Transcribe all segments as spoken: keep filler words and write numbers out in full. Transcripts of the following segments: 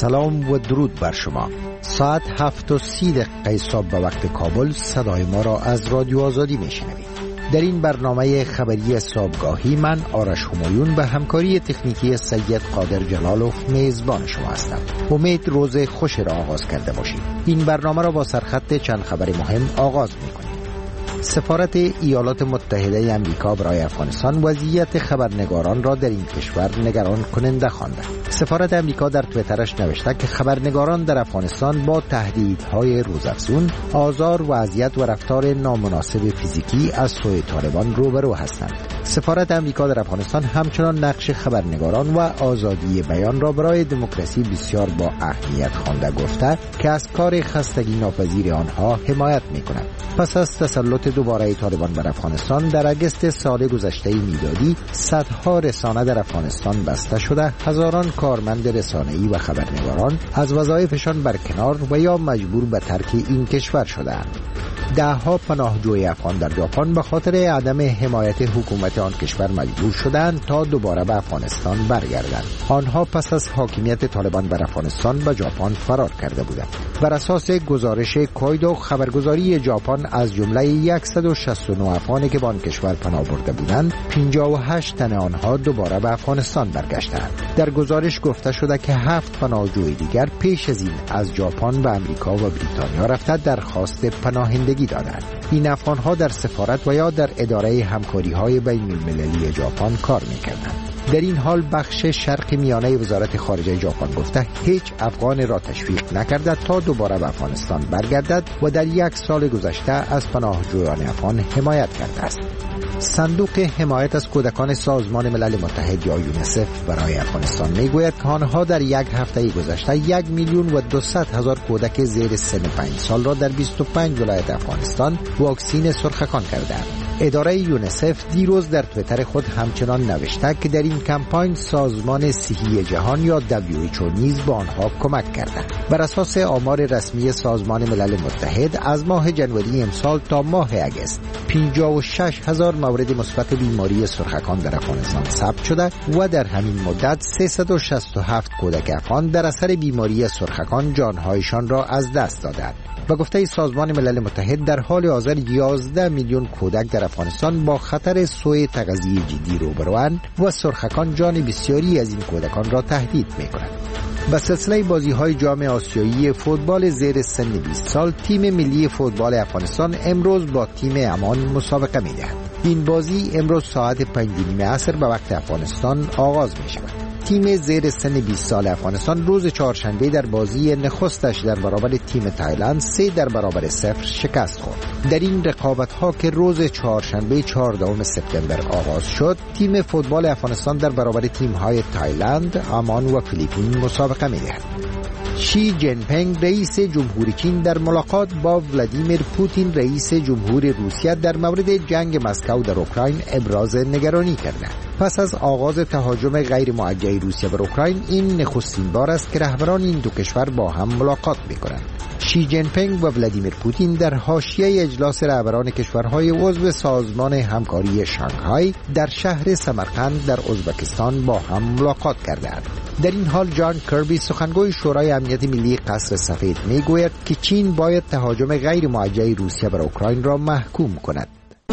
سلام و درود بر شما. ساعت هفت و سی دقیقه صبح به وقت کابل صدای ما را از رادیو آزادی میشنوید. در این برنامه خبری صبحگاهی من آرش همایون به همکاری تکنیکی سید قادر جلالوف میزبان شما هستم. امید روز خوش را آغاز کرده باشید. این برنامه را با سرخط چند خبر مهم آغاز میکنیم. سفارت ایالات متحده آمریکا برای افغانستان وضعیت خبرنگاران را در این کشور نگران کننده خوانده. سفارت آمریکا در توییترش نوشته که خبرنگاران در افغانستان با تهدیدهای روزافزون، آزار و اذیت و رفتار نامناسب فیزیکی از سوی طالبان روبرو هستند. سفارت آمریکا در افغانستان همچنان نقش خبرنگاران و آزادی بیان را برای دموکراسی بسیار با اهمیت خوانده گفته که از کار خستگی ناپذیر آنها حمایت می‌کند. پس از تسلط دوباره طالبان بر افغانستان در اگست سال گذشته میلادی، صدها رسانه در افغانستان بسته شده، هزاران کارمند رسانه‌ای و خبرنگاران از وظایفشان برکنار و یا مجبور به ترک این کشور شدند. دهها پناهجوی افغان در ژاپن به خاطر عدم حمایت حکومت آن کشور مجبور شدند تا دوباره به افغانستان برگردند. آنها پس از حاکمیت طالبان بر افغانستان به ژاپن فرار کرده بودند. بر اساس گزارش کویدو خبرگزاری ژاپن از جمله صد و شصت و نه افغانی که به آن کشور پناه برده بودند، پنجاه و هشت تن آنها دوباره به افغانستان برگشتند. در گزارش گفته شده که هفت پناهجوی دیگر پیش از این از ژاپن به آمریکا و بریتانیا رفته درخواست پناهندگی دادند. این افغانها در سفارت و یا در اداره همکاری‌های بین‌المللی ژاپن کار می‌کردند. در این حال بخش شرق میانه وزارت خارجه ژاپن گفته هیچ افغان را تشویق نکرده تا دوباره به افغانستان برگردد و در یک سال گذشته از پناهجویان افغان حمایت کرده است. صندوق حمایت از کودکان سازمان ملل متحد یا یونیسف برای افغانستان میگوید که آنها در یک هفته گذشته یک میلیون و دویست هزار کودک زیر سن پنج سال را در بیست و پنج ولایت افغانستان واکسین سرخکان کردند. اداره یونیسف دیروز در توییتر خود همچنان نوشته که در این کمپاین سازمان صحی جهان یا دبلیو اچ او نیز به آنها کمک کرده. بر اساس آمار رسمی سازمان ملل متحد از ماه جنوری امسال تا ماه اگست پنجاه و شش هزار مورد مثبت بیماری سرخکان در افغانستان ثبت شده و در همین مدت سیصد و شصت و هفت کودک افغان در اثر بیماری سرخکان جانهایشان را از دست دادند. و گفته سازمان ملل متحد در حال حاضر یازده میلیون کودک در افغانستان با خطر سوء تغذیه جدی روبروند و سرخکان جان بسیاری از این کودکان را تهدید می‌کنند. به سلسله بازی‌های جام آسیایی فوتبال زیر سن بیست سال، تیم ملی فوتبال افغانستان امروز با تیم عمان مسابقه می‌دهد. این بازی امروز ساعت پنج و نیم عصر به وقت افغانستان آغاز می‌شود. تیم زیر سن بیست سال افغانستان روز چهارشنبه در بازی نخستش در برابر تیم تایلند سه در برابر صفر شکست خورد. در این رقابت‌ها که روز چهارشنبه چهاردهم سپتامبر آغاز شد، تیم فوتبال افغانستان در برابر تیم‌های تایلند، عمان و فیلیپین مسابقه می‌دهد. شی جین پینگ رئیس جمهوری چین در ملاقات با ولادیمیر پوتین رئیس جمهور روسیه در مورد جنگ مسکو در اوکراین ابراز نگرانی کرده. پس از آغاز تهاجم غیر موجه روسیه بر اوکراین، این نخستین بار است که رهبران این دو کشور با هم ملاقات می‌کنند. شی جین پینگ و ولادیمیر پوتین در حاشیه اجلاس رهبران کشورهای عضو سازمان همکاری شانگهای در شهر سمرقند در ازبکستان با هم ملاقات کردند. در این حال جان کربی سخنگوی شورای امنیت ملی قصر سفید میگوید که چین باید تهاجم غیر موجه روسیه بر اوکراین را محکوم کند.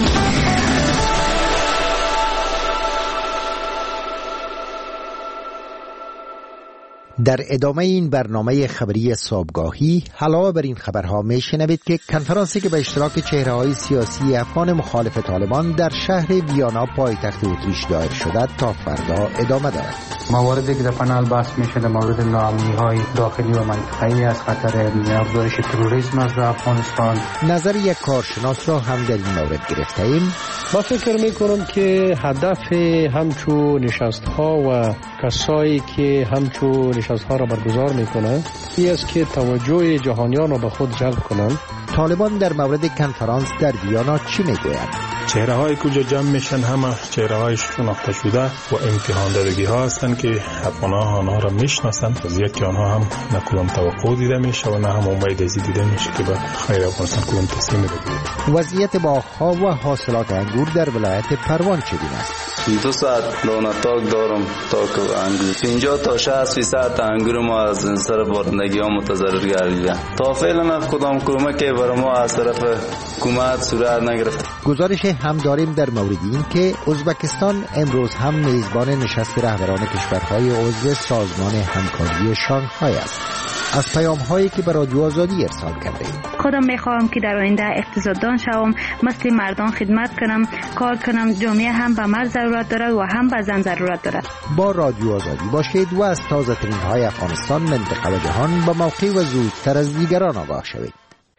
در ادامه این برنامه خبری صبحگاهی علاوه بر این خبرها میشنوید که کنفرانسی که به اشتراک چهره‌های سیاسی افغان مخالف طالبان در شهر ویانا پایتخت اتریش دایر شده تا فردا ادامه دارد. مواردی که در پنل بحث میشه در مورد ناامنی‌های داخلی و منطقه‌ای از خطر افزایش تروریسم از افغانستان. نظر یک کارشناس را هم در این مورد گرفته‌ایم. ما فکر می‌کنم که هدف همچو نشست‌ها و کسایی که همچو نشست‌ها را برگزار می‌کنند این است که توجه جهانیان را به خود جلب کنند. طالبان در مورد کنفرانس در ویانا چی میگویند؟ چهره‌های کجا جمع میشن همه چهره‌های شناخته شده و امتحان دادگی ها هستند که افغان‌ها آنها را میشناسند. وضعیت که آنها هم نه کدام توقع دیده میشه و نه هم امید ازی دیده میشه که به خیر افغانستان کدام تصمیم بگیرد. وضعیت باغ‌ها و حاصلات انگور در ولایت پروان چگونه است؟ دو ساعت دانه تاک دارم تاک انگور. پنجاه تا شصت فیصد انگور ما از این سر بارندگی ها متضرر گردیده. تا فعلا کدام کمکی برای ما از طرف حکومت صورت نگرفت. گزارش هم داریم در مورد این که ازبکستان امروز هم میزبان نشست رهبران کشورهای عضو سازمان همکاری شانگهای است. از پیام هایی که به رادیو آزادی ارسال کرده ایم: خودم میخواهم که در آینده اقتصاددان شوم، مثل مردان خدمت کنم، کار کنم. جامعه هم به مرد ضرورت دارد و هم به زن ضرورت دارد. با رادیو آزادی باشید و از تازه ترین های افغانستان، منطقه و جهان با موقع و زودتر از دیگران آگاه شوید.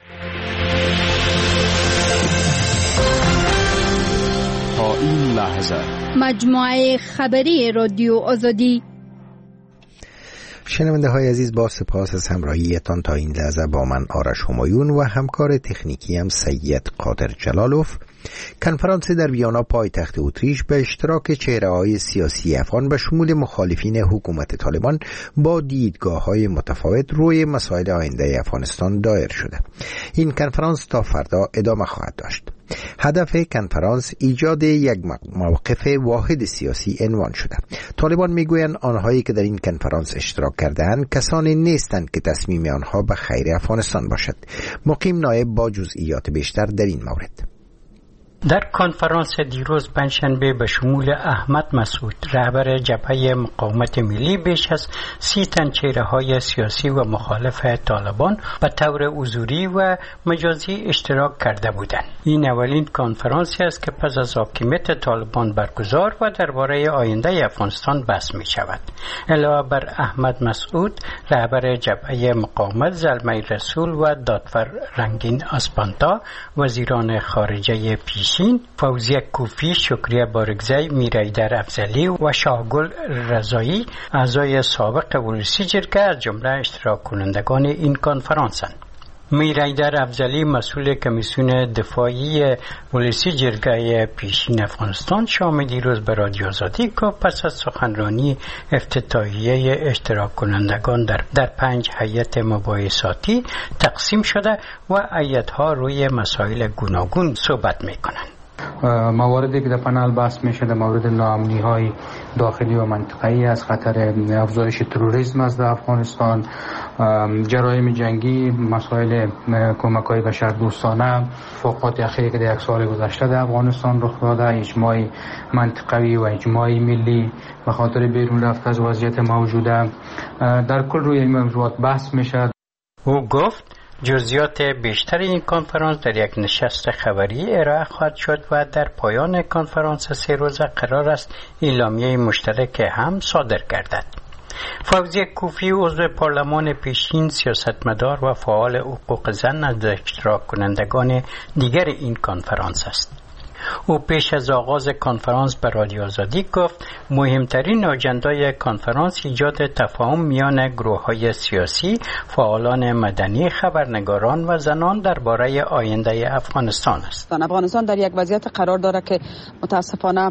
تا این لحظه مجموعه خبری رادیو آزادی. شنونده های عزیز، با سپاس از همراهیتان تا این لحظه با من آرش همایون و همکار تکنیکی هم سید قادر جلالوف. کنفرانس در ویانا پایتخت اتریش به اشتراک چهره‌های سیاسی افغان به شمول مخالفین حکومت طالبان با دیدگاه‌های متفاوت روی مسائل آینده افغانستان دایر شده. این کنفرانس تا فردا ادامه خواهد داشت. هدف کنفرانس ایجاد یک موقف واحد سیاسی عنوان شده. طالبان میگویند آنهایی که در این کنفرانس اشتراک کرده‌اند کسانی نیستند که تصمیم آنها به خیر افغانستان باشد. مقیم نایب با جزئیات بیشتر در این مورد. در کنفرانس دیروز پنجشنبه به شمول احمد مسعود، رهبر جبهه مقاومت ملی، بیش از سی تن چهره‌های سیاسی و مخالف طالبان به طور حضوری و مجازی اشتراک کرده بودند. این اولین کنفرانسی است که پس از حاکمیت طالبان برگزار و درباره آینده افغانستان بحث می شود. علاوه بر احمد مسعود، رهبر جبهه مقاومت زلمه رسول و دادفر رنگین اسپانتا، وزیران خارجه پیش فوزیه کوفی، شکریه بارگزی، میرایدر افضلی و شاهگل رضایی، اعضای سابق ولسی جرگه از جمله اشتراک کنندگان این کنفرانسند. میرایدر افضلی، مسئول کمیسیون دفاعی ولسی جرگه پیشین افغانستان، شام دیروز به رادیو آزادی گفت پس از سخنرانی افتتاحیه اشتراک کنندگان در, در پنج هیئت مباحثاتی تقسیم شده و هیئت‌ها روی مسائل گوناگون صحبت می‌کنند. مواردی که در پنل بحث میشه در مورد ناامنی‌های داخلی و منطقه‌ای از خطر افزایش تروریسم از افغانستان، جرایم جنگی، مسائل کمک‌های بشردوستانه، فوقات اخیری که در یک سال گذشته در افغانستان رخ داده، اجماع منطقوی و اجماع ملی به خاطر بیرون رفت از وضعیت موجوده، در کل روی این موضوعات بحث میشه. او گفت جزئیات بیشتر این کنفرانس در یک نشست خبری ارائه خواهد شد و در پایان کنفرانس سه روزه قرار است اعلامیه مشترک هم صادر گردد. فوزیه کوفی، عضو پارلمان پیشین، سیاستمدار و فعال حقوق زن، از اشتراک کنندگان دیگر این کنفرانس است. او پیش از آغاز کنفرانس به رادیو آزادی گفت مهمترین آجندای کنفرانس ایجاد تفاهم میان گروه‌های سیاسی، فعالان مدنی، خبرنگاران و زنان درباره آینده افغانستان است. افغانستان در یک وضعیت قرار دارد که متاسفانه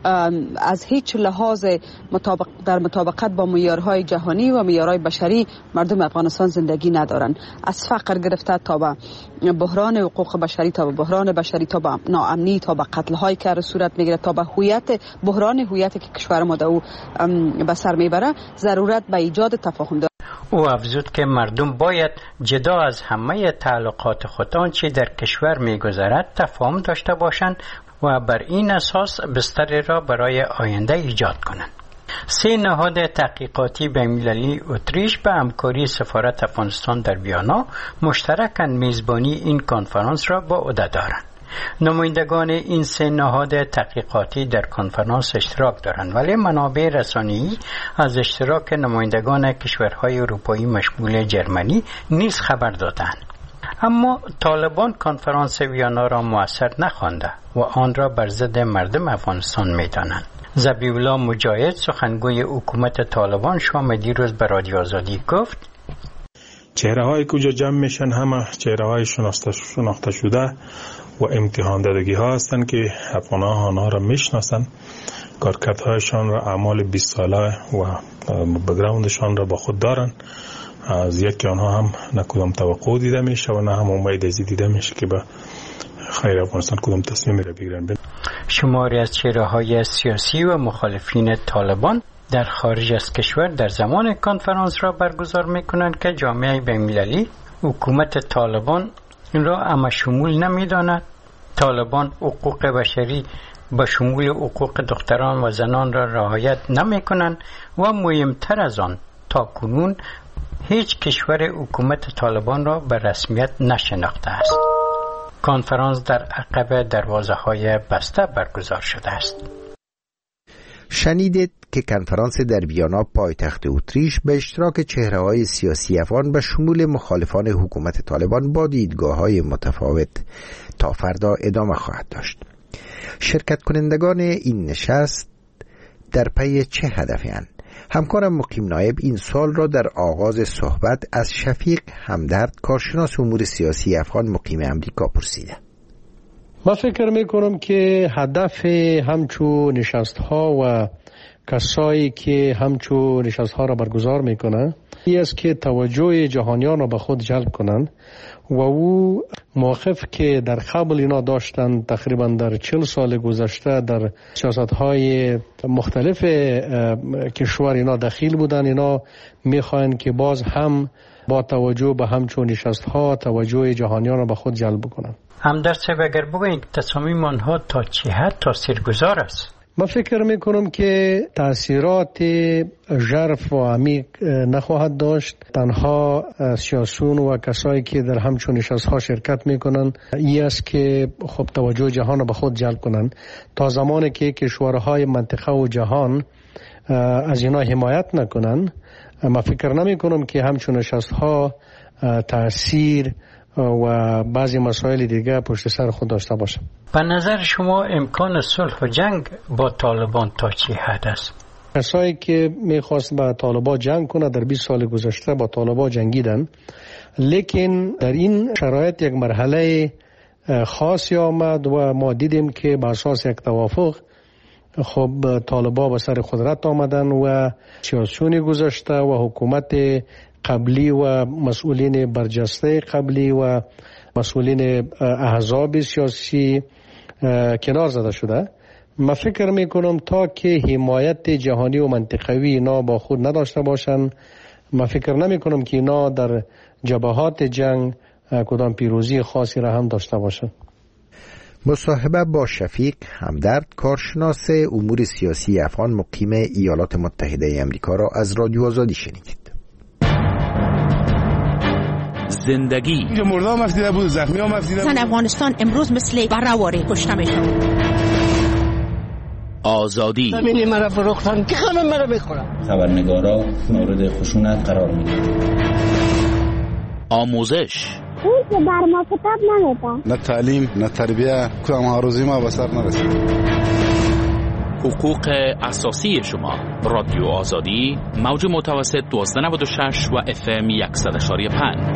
از هیچ لحاظ مطابق در مطابقت با معیارهای جهانی و معیارهای بشری مردم افغانستان زندگی ندارند. از فقر گرفته تا به بحران حقوق بشری، تا به بحران بشری، تا به ناامنی، تا به قتل های که صورت میگیره، تا به هویت بحران هویتی که کشور ما او به سر میبره، ضرورت به ایجاد تفاهم داره. او افزود که مردم باید جدا از همه تعلقات خود آنچه در کشور میگذرد تفاهم داشته باشند و بر این اساس بستری را برای آینده ایجاد کنند. سه نهاد تحقیقاتی بین‌المللی اتریش به همکاری سفارت افغانستان در ویانا مشترکاً میزبانی این کنفرانس را به عهده دارند. نمایندگان این سه نهاد تحقیقاتی در کنفرانس اشتراک دارند، ولی منابع رسانه‌ای از اشتراک نمایندگان کشورهای اروپایی مشمول جرمنی نیز خبر دادند. اما طالبان کنفرانس ویانا را مؤثر نخوانده و آن را بر ضد مردم افغانستان می‌دانند. ذبیح الله مجاهد، سخنگوی حکومت طالبان، شام دیروز به رادیو آزادی گفت چهره‌های کجا جمع میشن همه چهره‌های شناخته شناخته شده و امتحان دادگی ها هستند که افغان‌ها آنها را میشناسند، کارکردهایشان را اعمال بیست ساله و بک‌گراندشان را با خود دارند. از یکی آنها هم نه کدام توقع دیده میشه و نه هم امید ازی دیده میشه که به خیر افغانستان کدام تصمیمی را بگیرن. شماری از چهره‌های سیاسی و مخالفین طالبان در خارج از کشور در زمان کنفرانس را برگزار می‌کنند که جامعه بین‌المللی حکومت طالبان این را اما شمول نمی‌داند. طالبان حقوق بشری به شمول حقوق دختران و زنان را رعایت نمی‌کنند و مهمتر از آن تا کنون هیچ کشور حکومت طالبان را به رسمیت نشناخته است. کنفرانس در عقب دروازه‌های بسته برگزار شده است. شنیدید که کنفرانس در ویانا پایتخت اتریش به اشتراک چهره‌های سیاسی افغان به شمول مخالفان حکومت طالبان با دیدگاه‌های متفاوت تا فردا ادامه خواهد داشت. شرکت کنندگان این نشست در پی چه هدفی اند؟ همکارم مقیم نایب این سال را در آغاز صحبت از شفیق همدرد کارشناس امور سیاسی افغان مقیم امریکا پرسیده. من فکر میکنم که هدف همچو نشست ها و کسایی که همچو نشست ها را برگزار میکنن این است که توجه جهانیان را به خود جلب کنند و او موقف که در قبل اینا داشتن تقریبا در چهل سال گذشته در سیاست های مختلف کشور اینا دخیل بودن، اینا میخواین که باز هم با توجه به همچون نشست ها توجه جهانیان را به خود جلب کنند. همدرد صاحب اگر بگویید تصامیم آنها تا چه حد تاثیرگذار است؟ من فکر میکنم که تاثیرات ژرف و عمیق نخواهد داشت. تنها سیاسیون و کسایی که در همچون نشست‌ها شرکت میکنن این است که خب توجه جهان را به خود جلب کنن تا زمانی که کشورهای منطقه و جهان از اینا حمایت نکنن. من فکر نمیکنم که همچون نشست‌ها تاثیر و بعضی مسائل دیگه پشت سر خود داشته باشه. به نظر شما امکان صلح و جنگ با طالبان تا چه حد است؟ کسایی که میخواست با طالبان جنگ کنه در بیست سال گذشته با طالبان جنگیدن، لیکن در این شرایط یک مرحله خاصی آمد و ما دیدیم که بر اساس یک توافق خب طالبان به سر قدرت آمدن و سیاسیون گذشته و حکومت قبلی و مسئولین برجسته قبلی و مسئولین احزاب سیاسی کنار زده شده. من فکر میکنم تا که حمایت جهانی و منطقوی اینا با خود نداشته باشن، من فکر نمیکنم که اینا در جبهات جنگ کدام پیروزی خاصی را هم داشته باشن. مصاحبه با شفیق همدرد کارشناس امور سیاسی افغان مقیم ایالات متحده امریکا را از رادیو آزادی شنیدید. زندگی اینجا مردا هم افتیده بود، زخمی هم افتیده بود. افغانستان امروز مثل برآوری کشته میشه. آزادی زمینی مرا فروختن که خانم مرا میخورن. خبرنگارا مورد خشونت قرار میدن. آموزش اون که بر ما کتاب نمیدن. نه تعلیم نه تربیه، کدام آرزوی ما به سر نرسید. حقوق اساسی شما. رادیو آزادی موج متوسط دوازده نود و شش و اف ام صد و یک و پنج.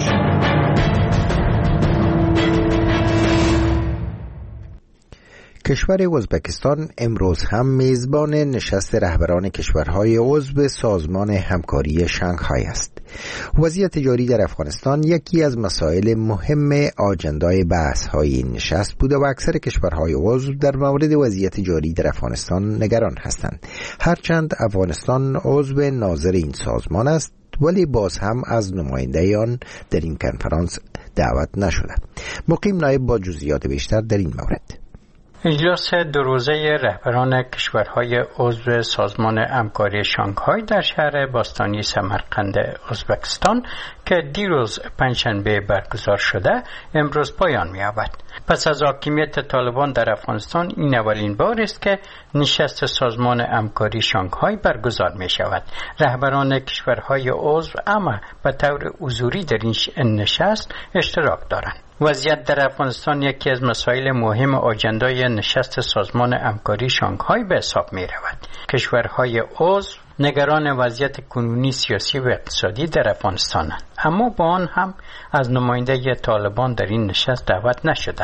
کشور ازبکستان امروز هم میزبان نشست رهبران کشورهای عضو سازمان همکاری شانگهای است. وضعیت جاری در افغانستان یکی از مسائل مهم آجندای بحث‌های این نشست بوده و اکثر کشورهای عضو در مورد وضعیت جاری در افغانستان نگران هستند. هرچند افغانستان عضو ناظر این سازمان است ولی باز هم از نماینده آن در این کنفرانس دعوت نشده. مقیم نایب با جزئیات بیشتر در این مورد. اجلاس دو روزه رهبران کشورهای عضو سازمان همکاری شانگهای در شهر باستانی سمرقند ازبکستان که دیروز پنجشنبه برگزار شده امروز پایان می‌یابد. پس از حاکمیت طالبان در افغانستان این اولین بار است که نشست سازمان همکاری شانگهای برگزار می‌شود. رهبران کشورهای عضو اما به طور حضوری در این نشست اشتراک دارند. وضعیت در افغانستان یکی از مسائل مهم آجندای نشست سازمان همکاری شانگهای به حساب می رود. کشورهای عضو نگران وضعیت کنونی سیاسی و اقتصادی در افغانستانند، اما با آن هم از نماینده طالبان در این نشست دعوت نشده است.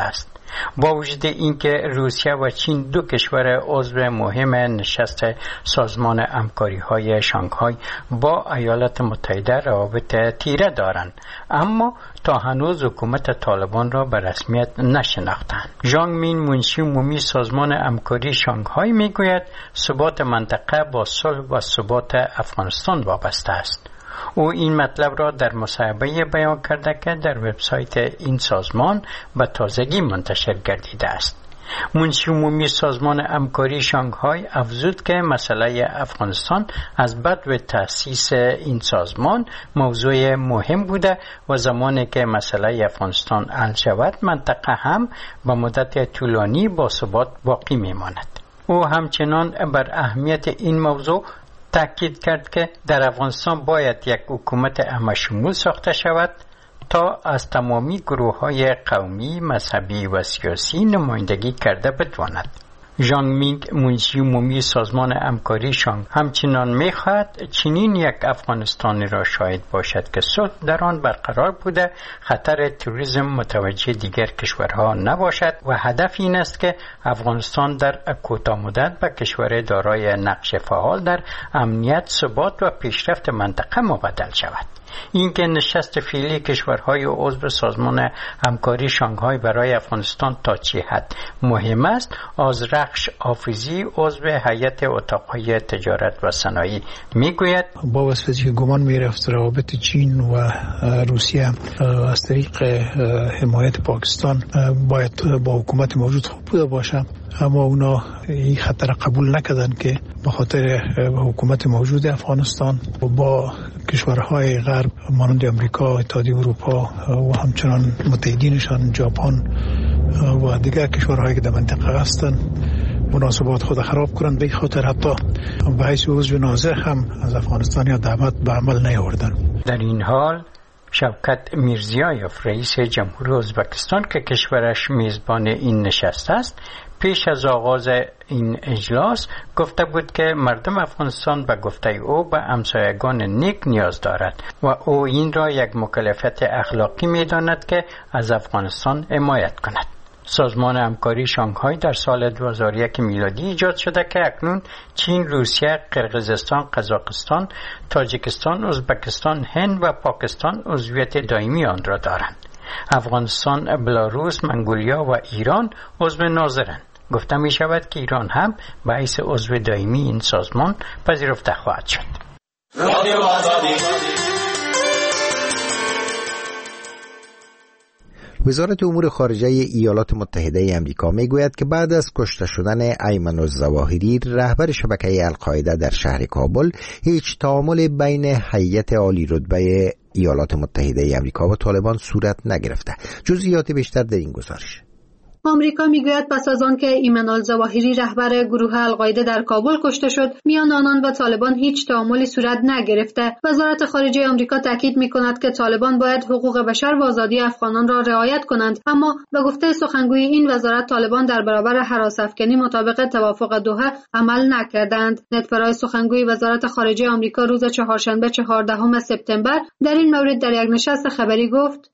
با وجود اینکه روسیه و چین دو کشور عضو مهم نشست سازمان همکاری های شانگهای با ایالات متحده روابط تیره دارند، اما تا هنوز حکومت طالبان را به رسمیت نشناختند. ژانگ مین منشی عمومی سازمان همکاری شانگهای میگوید ثبات منطقه با صلح و ثبات افغانستان وابسته است. او این مطلب را در مصاحبه بیان کرده که در وبسایت این سازمان به تازگی منتشر گردیده است. منشی عمومی سازمان همکاری شانگهای افزود که مسئله افغانستان از بدو تأسیس این سازمان موضوع مهم بوده و زمانی که مسئله افغانستان حل شود منطقه هم به مدت طولانی با ثبات باقی میماند. او همچنان بر اهمیت این موضوع تاکید کرد که در افغانستان باید یک حکومت همه‌شمول ساخته شود تا از تمامی گروه‌های قومی، مذهبی و سیاسی نمایندگی کرده بتواند. ژانگ مینگ منشی عمومی سازمان همکاری شانگ همچنان می‌خواهد چنین یک افغانستانی را شاهد باشد که صلح در آن برقرار بوده، خطر تروریسم متوجه دیگر کشورها نباشد و هدف این است که افغانستان در کوتاه مدت به کشور دارای نقش فعال در امنیت، ثبات و پیشرفت منطقه مبدل شود. اینکه نشست فعلی کشورهای عضو سازمان همکاری شانگهای برای افغانستان تا چه حد مهم است، آذرخش حافظی عضو هیئت اتاقهای تجارت و صنایع میگوید با واسطه که گمان میرفت روابط چین و روسیه از طریق حمایت پاکستان باید با حکومت موجود خوب بوده باشه، اما اونا این خطر قبول نکردن که به خاطر حکومت موجود افغانستان و با کشورهای غرب مانند امریکا، اتحادیه اروپا و همچنان متحدینشان ژاپن و دیگر کشورهایی که در منطقه هستند مناسبات خود خراب کنند. به خاطر حتی به حیث عضو ناظر هم از افغانستان یا دعوت به عمل نیاوردن. در این حال شوکت میرزیایف رئیس جمهوری ازبکستان که کشورش میزبان این نشست است، پیش از آغاز این اجلاس گفته بود که مردم افغانستان به گفته او به همسایگان نیک نیاز دارد و او این را یک مکلفیت اخلاقی می‌داند که از افغانستان حمایت کند. سازمان همکاری شانگهای در سال دو هزار و یک میلادی ایجاد شده که اکنون چین، روسیه، قرقیزستان، قزاقستان، تاجیکستان، ازبکستان، هند و پاکستان عضویت دائمی آن را دارند. افغانستان، بلاروس، منگولیا و ایران عضو ناظرند. گفته می شود که ایران هم به حیث عضو دائمی این سازمان پذیرفته خواهد شد. وزارت امور خارجه ایالات متحده آمریکا میگوید که بعد از کشته شدن ایمن الظواهری رهبر شبکه القاعده در شهر کابل، هیچ تعامل بین هیئت عالی رتبه ایالات متحده آمریکا و طالبان صورت نگرفته. جزئیات بیشتر در این گزارش. آمریکا میگوید پس از آن که ایمن الظواهری رهبر گروه القاعده در کابل کشته شد، میان آنان و طالبان هیچ تعاملی صورت نگرفته. وزارت خارجه آمریکا تاکید میکند که طالبان باید حقوق بشر و آزادی افغانان را رعایت کنند، اما به گفته سخنگوی این وزارت طالبان در برابر هراس‌افکنی مطابق توافق دوحه عمل نکردند. نت پرایس سخنگوی وزارت خارجه آمریکا روز چهارشنبه چهاردهم سپتامبر در این مورد در یک نشست خبری گفت: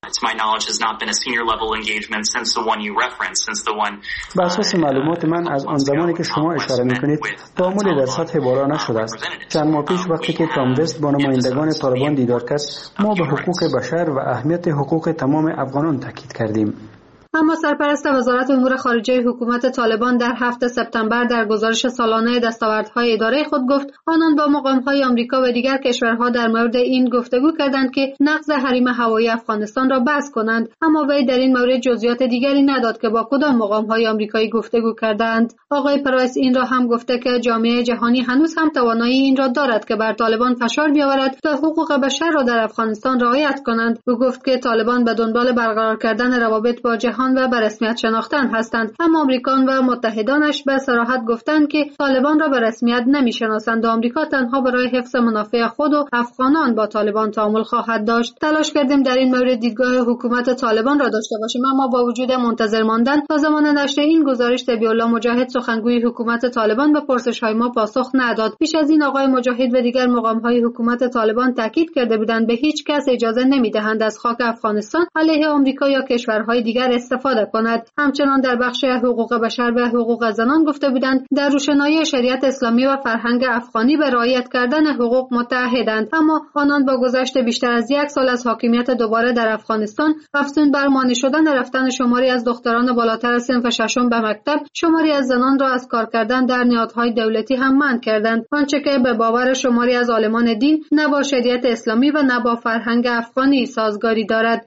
بر اساس معلومات من از آن زمانی که شما اشاره میکنید تعاملی در سطح بالا نشده است. چند ماه پیش وقتی که تام وست با نمایندگان طالبان دیدار کرد، ما به حقوق بشر و اهمیت حقوق تمام افغانان تاکید کردیم. اما سرپرست وزارت امور خارجه حکومت طالبان در هفتم سپتامبر در گزارش سالانه دستاوردهای اداره خود گفت آنان با مقامهای آمریکا و دیگر کشورها در مورد این گفتگو کردند که نقض حریم هوایی افغانستان را بس کنند، اما وی در این مورد جزئیات دیگری نداد که با کدام مقامهای آمریکایی گفتگو کردند. آقای پرایس این را هم گفته که جامعه جهانی هنوز هم توانایی این را دارد که بر طالبان فشار بیاورد تا حقوق بشر را در افغانستان رعایت کنند. او گفت که طالبان به دنبال برقرار کردن روابط با جهان و به رسمیت شناختن هستند، اما آمریکا و متحدانش به صراحت گفتند که طالبان را به رسمیت نمیشناسند و آمریکا تنها برای حفظ منافع خود و افغانان با طالبان تعامل خواهد داشت. تلاش کردیم در این مورد دیدگاه حکومت طالبان را داشته باشیم، اما با وجود منتظر ماندن تا زمان نشر این گزارش، طبیع الله مجاهد سخنگوی حکومت طالبان به پرسش‌های ما پاسخ نداد. پیش از این آقای مجاهد و دیگر مقام‌های حکومت طالبان تاکید کرده بودند به هیچ کس اجازه نمی‌دهند از خاک افغانستان علیه آمریکا یا کشورهای دیگر استفاده کند. همچنان در بخش حقوق بشر و حقوق زنان گفته بودند در روشنایی شریعت اسلامی و فرهنگ افغانی به رعایت کردن حقوق متحدند، اما آنان با گذشت بیشتر از یک سال از حاکمیت دوباره در افغانستان افزون بر مانع شدن رفتن شماری از دختران بالاتر از صنف ششم به مکتب، شماری از زنان را از کار کردن در نهادهای دولتی هم منع کردند، آنچه که به باور شماری از عالمان دین نه با شریعت اسلامی و نه با فرهنگ افغانی سازگاری دارد.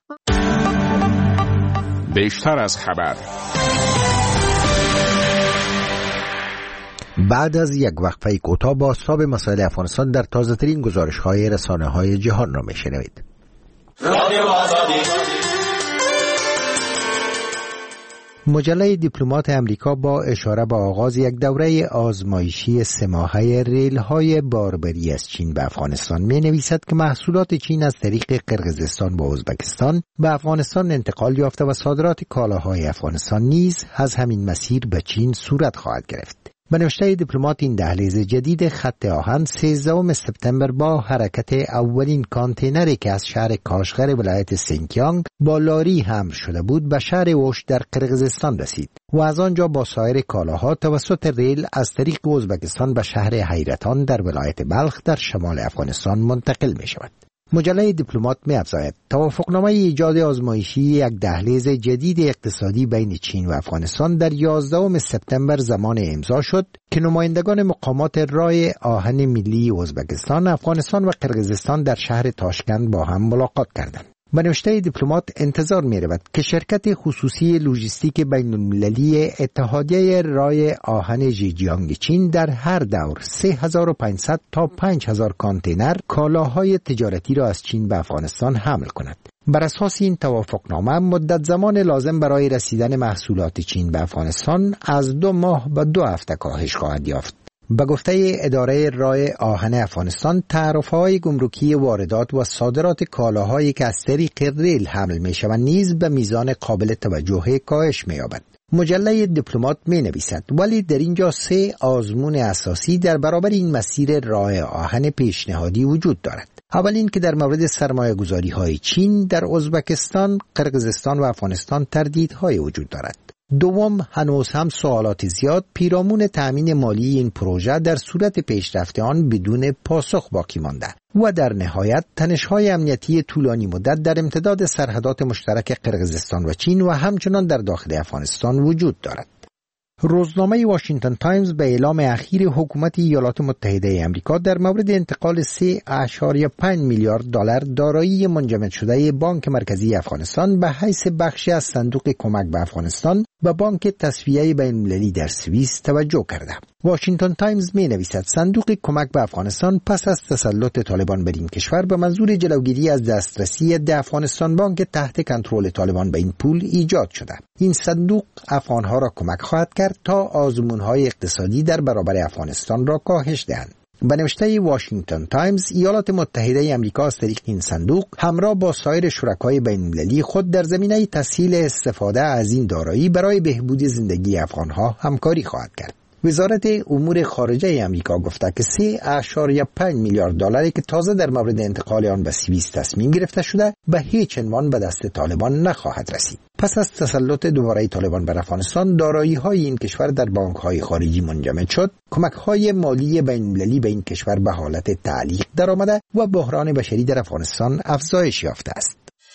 بیشتر از خبر. بعد از یک وقفه کوتاه با بازتاب مسائل افغانستان در تازه‌ترین گزارش‌های رسانه‌های جهان را می‌شنوید. مجله دیپلمات امریکا با اشاره به آغاز یک دوره آزمایشی سه ماهه ریل‌های باربری از چین به افغانستان می نویسد که محصولات چین از طریق قرقیزستان با ازبکستان به افغانستان انتقال یافته و صادرات کالاهای افغانستان نیز از همین مسیر به چین صورت خواهد گرفت. به نوشته دیپلمات این دهلیز جدید خط آهن سیزدهم سپتامبر با حرکت اولین کانتینری که از شهر کاشغر ولایت سینکیانگ با لاری حمل شده بود به شهر اوش در قرقیزستان رسید و از آنجا با سایر کالاها توسط ریل از طریق ازبکستان به شهر حیرتان در ولایت بلخ در شمال افغانستان منتقل می شود. مجله دیپلمات می افزاید توافقنامه ایجاد آزمایشی یک دهلیز جدید اقتصادی بین چین و افغانستان در یازدهم سپتامبر زمان امضا شد که نمایندگان مقامات راه آهن ملی ازبکستان، افغانستان و قرقیزستان در شهر تاشکند با هم ملاقات کردند. به نوشته دیپلمات انتظار می رود که شرکت خصوصی لوجستیک بین المللی اتحادیه راه آهن ژیجیانگ چین در هر دور سه هزار و پانصد تا پنج هزار کانتینر کالاهای تجارتی را از چین به افغانستان حمل کند. بر اساس این توافقنامه مدت زمان لازم برای رسیدن محصولات چین به افغانستان از دو ماه به دو هفته کاهش خواهد یافت. به گفته اداره راه آهن افغانستان، تعرفه‌های گمرکی واردات و صادرات کالاهایی که از طریق ریل حمل می‌شوند نیز به میزان قابل توجه کاهش می‌یابد. مجله دیپلمات می‌نویسد ولی در اینجا سه آزمون اساسی در برابر این مسیر راه آهن پیشنهادی وجود دارد. اول این که در مورد سرمایه‌گذاری‌های چین در ازبکستان، قرقیزستان و افغانستان تردیدهای وجود دارد. دوم، هنوز هم سوالات زیاد پیرامون تأمین مالی این پروژه در صورت پیشرفت آن بدون پاسخ باقی مانده و در نهایت تنش‌های امنیتی طولانی مدت در امتداد سرحدات مشترک قرقیزستان و چین و همچنان در داخل افغانستان وجود دارد. روزنامه واشنگتن تایمز به اعلام اخیر حکومت ایالات متحده آمریکا در مورد انتقال سه اشاریه پنج میلیارد دلار دارایی منجمد شده بانک مرکزی افغانستان به حیث بخشی از صندوق کمک به افغانستان به بانک تصفیه بین‌المللی در سوئیس توجه کرده. واشنگتن تایمز می نویسد صندوق کمک به افغانستان پس از تسلط طالبان بر این کشور به منظور جلوگیری از دسترسی ده افغانستان بانک تحت کنترل طالبان به این پول ایجاد شده. این صندوق افغانها را کمک خواهد کرد تا آزمون‌های اقتصادی در برابر افغانستان را کاهش دهند. به نوشته واشنگتن تایمز، ایالات متحده آمریکا از طریق این صندوق همراه با سایر شرکای بین‌المللی خود در زمینه تسهیل استفاده از این دارایی برای بهبود زندگی افغانها همکاری خواهد کرد. وزارت امور خارجه آمریکا گفته که سه اشاریه پنج میلیارد دلاری که تازه در مورد انتقال آن به سوئیس تصمیم گرفته شده به هیچ عنوان به دست طالبان نخواهد رسید. پس از تسلط دوباره طالبان بر افغانستان، دارایی‌های این کشور در بانک‌های خارجی منجمد شد، کمک‌های مالی بین‌المللی به این کشور به حالت تعلیق درآمده و بحران بشری در افغانستان افزایش یافته است.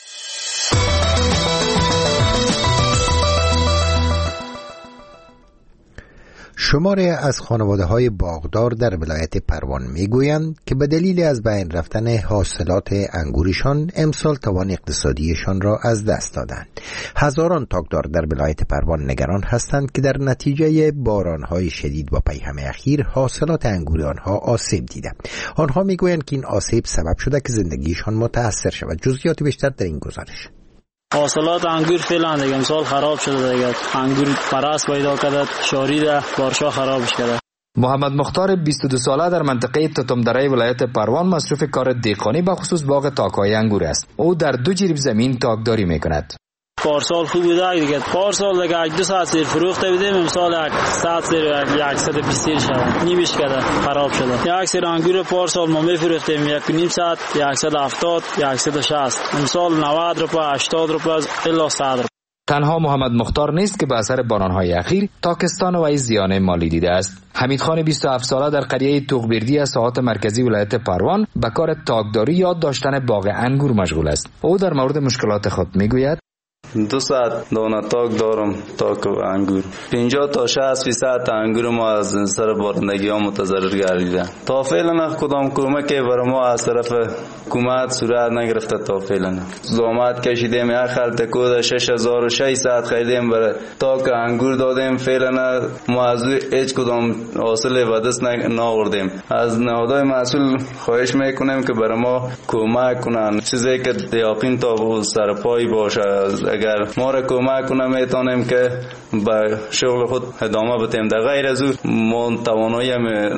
شماری از خانواده‌های باغدار در ولایت پروان میگویند که به دلیل از بین رفتن حاصلات انگورشان امسال توان اقتصادیشان را از دست دادند. هزاران تاکدار در ولایت پروان نگران هستند که در نتیجه باران‌های شدید و پیهم اخیر حاصلات انگور آنها آسیب دیده. آنها میگویند که این آسیب سبب شده که زندگیشان متاثر شود. جزئیات بیشتر در این گزارش. حاصلات انگور فعلا دیگه امسال خراب شده دیگه. انگور پرست پیدا کرده، شاریده، بارشا خرابش کرده. محمد مختار بیست و دو ساله در منطقه توتمدره ولایت پروان مصروف کار دهقانی به خصوص باغ تاک‌های انگور است. او در دو جریب زمین تاکداری میکند. پارسال خوب بوده دیگه. پارسال دیگه دو ساعت سیر فروخته بودیم، امسال یک ساعت سیر صد و بیست سیر شده. نیمش کرده، خراب شده. یک سیر انگور پارسال ما میفروختیم یک و نیم ساعت صد و هفتاد، صد و شصت. امسال نود روپیه، هشتاد روپیه الی صد روپیه. تنها محمد مختار نیست که به اثر بارانهای اخیر تاکستان و این زیان مالی دیده است. حمیدخان بیست و هفت ساله در قریه توغبردی از ساحات مرکزی ولایت پروان به کار تاکداری یا داشتن باغ انگور مشغول است. او در مورد مشکلات خود میگوید: دو ساعت دانه تاک دارم، تاک انگور. پنجاه تا شصت فیصد انگور ما از سر بارندگی ها متضرر گردیده. تا فعلا کدام کمکی برای ما از طرف حکومت صورت نگرفته. تا فعلا زحمت کشیدیم، یک خلط کود شش هزار و ششصد خریدیم برای تاک انگور دادیم. فعلا ما از هیچ کدام حاصل به دست نآوردیم. از نهادهای مسئول خواهش میکنیم که برای ما کمک کنن، چیزی که دیاپین تا سر پای باشه. اگر ما را کمک کنه میتونیم که به شغل خود ادامه بدیم. در غیر از او ما توانایی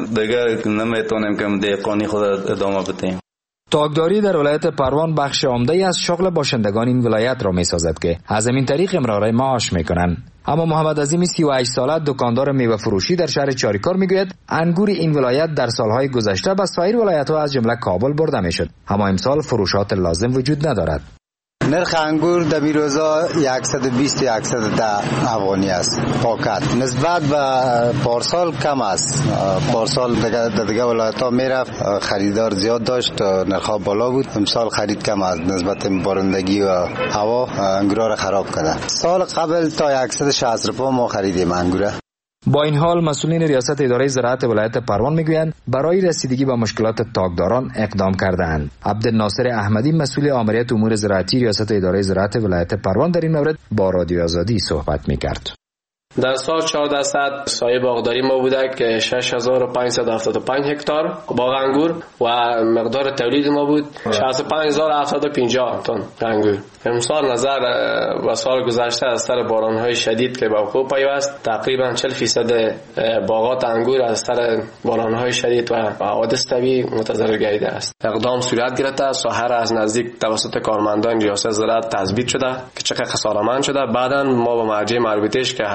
دیگر نمیتونیم که دهقانی خود ادامه بدیم. تاکداری در ولایت پروان بخش عمده از شغل باشندگان این ولایت را میسازد که از همین طریق امرار معاش میکنند. اما محمد عظیم سی و هشت ساله دکاندار میوه فروشی در شهر چاریکار میگوید انگور این ولایت در سالهای گذشته به سایر ولایت‌ها از جمله کابل برده میشد، اما امسال فروشات لازم وجود ندارد. نرخ انگور در این روزا صد و بیست تا صد و ده افغانی است پاکت. نسبت به پارسال کم است. پارسال در دیگه ولایت ها میرفت، خریدار زیاد داشت، نرخ بالا بود. امسال خرید کم است نسبت بارندگی و هوا انگورا را خراب کرده. سال قبل تا صد و شصت روپا ما خریدیم انگوره. با این حال مسئولین ریاست اداره زراعت ولایت پروان میگویند برای رسیدگی به مشکلات تاکداران اقدام کرده‌اند. عبدالناصر احمدی مسئول آمریت امور زراعتی ریاست اداره زراعت ولایت پروان در این مورد با رادیو آزادی صحبت میکرد. در سال چهارده سایه باغداری ما بوده که شش هزار و پانصد و هفتاد و پنج هکتار باغ انگور و مقدار تولید ما بود شصت و پنج هزار و هفتصد و پنجاه تن انگور. امسال نظر به سال گذشته از سر بارانهای شدید که به وقوع پیوست تقریبا چهل فیصد باغات انگور از سر بارانهای شدید و حوادث طبیعی متضرر گردیده است. اقدام صورت گرفته، ساحه از نزدیک توسط کارمندان ریاست زراعت تثبیت شده که چقدر خسارتمند شده. بعداً ما با مرجع مربوطه‌اش که